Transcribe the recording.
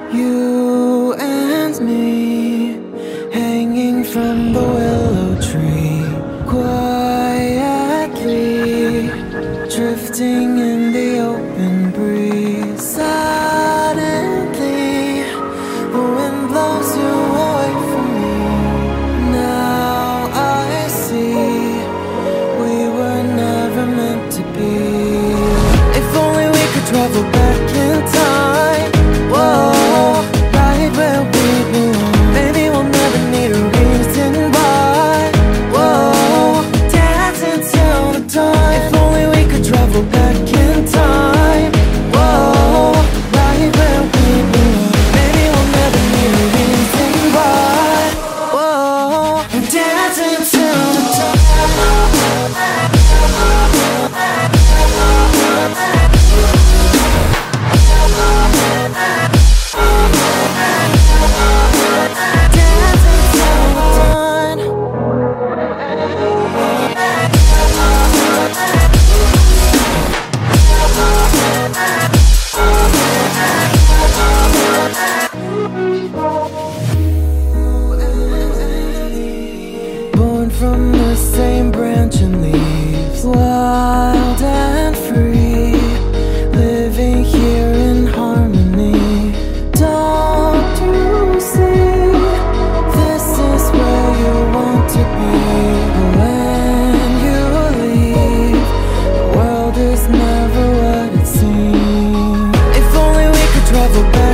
You and me, hanging from the willow tree, quietly drifting in the open breeze. Suddenly, the wind blows you away from me. Now I see we were never meant to be. If only we could travel back in time. Whoa, right where we belong. Maybe we'll never need a reason why. Whoa, dancing till the dawn. If only we could travel back in time. Whoa, right where we belong. Maybe we'll never need a reason why. Whoa, dancing till the dawn. Born from the same branch and leaves, wild and free, living here in harmony. Don't you see, this is where you want to be. When you leave, the world is never what it seems. If only we could travel back